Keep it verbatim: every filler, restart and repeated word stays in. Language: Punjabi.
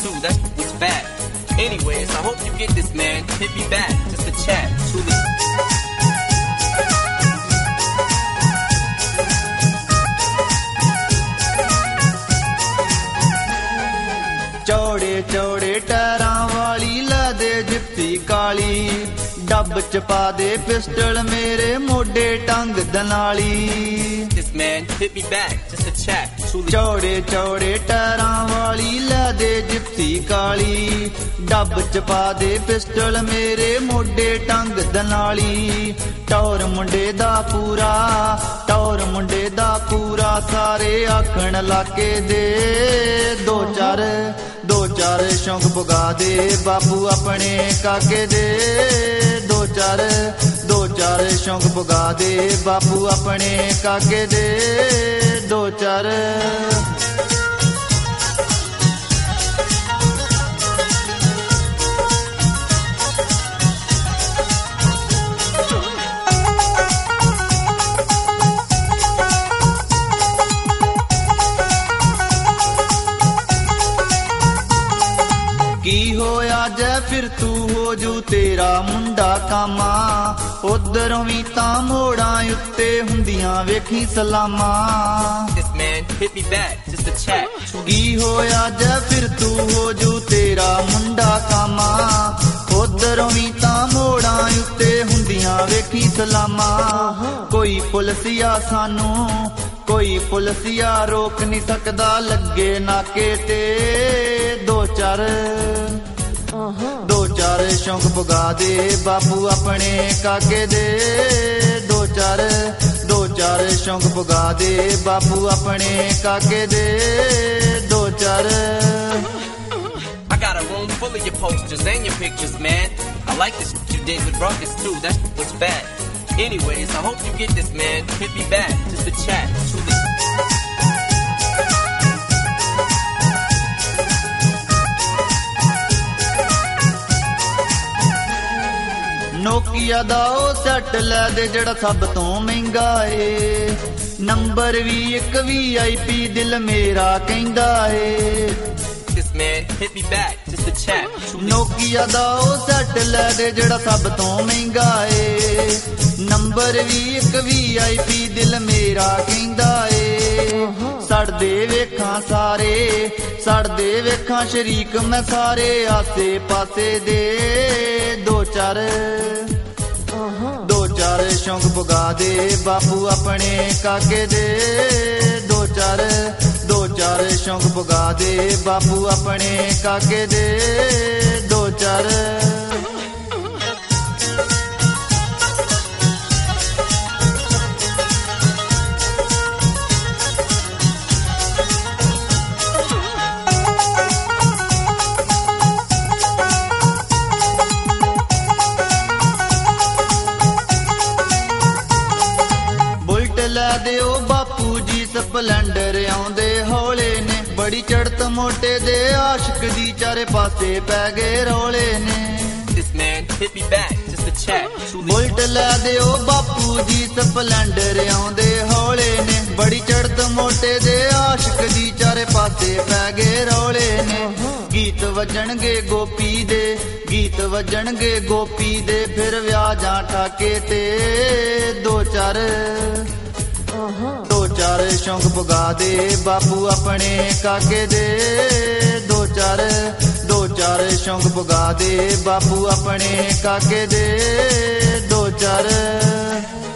too, that was bad. Anyways, I hope you get this, man. Hit me back, just a chat, truly. ਚੌੜੇ ਚੌੜੇ ਟਾਇਰਾਂ ਵਾਲੀ ਲੈ ਦੇ ਜਿੱਪੀ ਕਾਲੀ ਡੱਬ ਚ ਪਾ ਦੇ ਪਿਸਟਲ ਮੇਰੇ ਮੋਢੇ ਟੰਗ ਦਨਾਲੀ This man hit me back, just a chat, truly. ਚੌੜੇ ਚੌੜੇ ਟਾਇਰਾਂ ਵਾਲੀ ਲੈ ਦੇ ਜਿੱਪੀ ਕਾਲੀ ਡੱਬ ਚ ਪਾ ਦੇ ਪਿਸਟਲ ਮੇਰੇ ਮੋਢੇ ਟੰਗ ਦਨਾਲੀ ਟੌਰ ਮੁੰਡੇ ਦਾ ਪੂਰਾ ਟੌਰ ਮੁੰਡੇ ਦਾ ਪੂਰਾ ਸਾਰੇ ਆਖਣ ਲਾਕੇ ਦੇ ਦੋ ਚਾਰ ਦੋ ਚਾਰ ਸ਼ੌਂਕ ਪੁਗਾ ਦੇ ਬਾਪੂ ਆਪਣੇ ਕਾਕੇ ਦੇ ਦੋ ਚਾਰ ਦੋ ਚਾਰ ਸ਼ੌਂਕ ਪੁਗਾ ਦੇ ਬਾਪੂ ਆਪਣੇ ਕਾਕੇ ਦੇ ਦੋ ਚਾਰ ਕੀ ਹੋਇਆ ਜੈ ਫਿਰ ਤੂੰ ਹੋ ਜੂ ਤੇਰਾ ਮੁੰਡਾ ਕਾਮਾ ਉਧਰੋਂ ਵੀ ਤਾਂ ਮੋੜਾਂ ਉੱਤੇ ਹੁੰਦੀਆਂ ਵੇਖੀ ਸਲਾਮਾਂ This man hit me back, just a chat, truly. ਕੀ ਹੋਇਆ ਜੈ ਫਿਰ ਤੂੰ ਹੋ ਜੂ ਤੇਰਾ ਮੁੰਡਾ ਕਾਮਾ ਉਧਰੋਂ ਵੀ ਤਾਂ ਮੋੜਾਂ ਉੱਤੇ ਹੁੰਦੀਆਂ ਵੇਖੀ ਸਲਾਮਾਂ ਕੋਈ ਪੁਲਿਸਿਆ ਸਾਨੂੰ ਕੋਈ ਪੁਲਿਸਿਆ ਰੋਕ ਨਹੀਂ ਸਕਦਾ ਲੱਗੇ ਨਾਕੇ ਤੇ ਦੋ ਚਾਰ ਦੋ ਚਾਰ ਸ਼ੌਂਕ ਪੁਗਾ ਦੇ ਬਾਪੂ ਆਪਣੇ ਕਾਕੇ ਦੇ ਦੋ ਚਾਰ ਦੋ ਚਾਰ ਸ਼ੌਂਕ ਪੁਗਾ ਦੇ ਬਾਪੂ ਆਪਣੇ ਕਾਕੇ ਦੇ ਦੋ ਚਾਰ I got a room full of your posters and your pictures, man. I like this shit you did with Ruckus too, that was bad. Anyways, I hope you get this, man. Hit me back, just a chat, truly. Nokia ਦਾ ਉਹ ਸੈੱਟ ਲੈ ਦੇ ਜਿਹੜਾ ਸਭ ਤੋਂ ਮਹਿੰਗਾ ਏ ਨੰਬਰ ਵੀ ਇੱਕ ਵੀ ਆਈ ਪੀ ਦਿਲ ਮੇਰਾ ਕਹਿੰਦਾ ਏ This man hit me back, just a chat, truly. Nokia ਦਾ ਉਹ ਸੈੱਟ ਲੈ ਦੇ ਜਿਹੜਾ ਸਭ ਤੋਂ ਮਹਿੰਗਾ ਏ ਨੰਬਰ ਵੀ ਇੱਕ ਵੀ ਆਈ ਪੀ ਦਿਲ ਮੇਰਾ ਕਹਿੰਦਾ ਏ ਸੜਦੇ ਵੇਖਾਂ ਸਾਰੇ ਸੜਦੇ ਵੇਖਾਂ ਸ਼ਰੀਕ ਮੈਂ ਸਾਰੇ ਆਸੇ ਪਾਸੇ ਦੇ ਦੋ ਚਾਰ ਦੋ ਚਾਰ ਸ਼ੌਂਕ ਪੁਗਾ ਦੇ ਬਾਪੂ ਆਪਣੇ ਕਾਕੇ ਦੇ ਦੋ ਚਾਰ ਦੋ ਚਾਰ ਸ਼ੌਂਕ ਪੁਗਾ ਦੇ ਬਾਪੂ ਆਪਣੇ ਕਾਕੇ ਦੇ ਦੋ ਚਾਰ ਲੈ ਦਿਓ ਬਾਪੂ ਜੀ ਸਪਲੈਂਡਰ ਆਉਂਦੇ ਹੌਲੇ ਨੇ ਬੜੀ ਚੜਤ ਮੋਟੇ ਦੇ ਆਸ਼ਿਕ ਦੀ ਚਾਰੇ ਪਾਸੇ ਪੈ ਗਏ ਰੌਲੇ ਨੇ This man hit me back, just a chat, truly. Bullet ਲੈ ਦਿਓ ਬਾਪੂ ਜੀ ਸਪਲੈਂਡਰ ਆਉਂਦੇ ਹੌਲੇ ਨੇ ਬੜੀ ਚੜਤ ਮੋਟੇ ਦੇ ਆਸ਼ਿਕ ਦੀ ਚਾਰੇ ਪਾਸੇ ਪੈ ਗਏ ਰੌਲੇ ਨੇ ਗੀਤ ਵੱਜਣਗੇ ਗੋਪੀ ਦੇ ਗੀਤ ਵੱਜਣਗੇ ਗੋਪੀ ਦੇ ਫਿਰ ਵਿਆਜਾਂ ਠਾਕੇ ਤੇ ਦੋ ਚਾਰ ਦੋ ਚਾਰ ਸ਼ੌਂਕ ਪੁਗਾ ਦੇ ਬਾਪੂ ਆਪਣੇ ਕਾਕੇ ਦੇ ਦੋ ਚਾਰ ਦੋ ਚਾਰ ਸ਼ੌਂਕ ਪੁਗਾ ਦੇ ਬਾਪੂ ਆਪਣੇ ਕਾਕੇ ਦੇ ਦੋ ਚਾਰ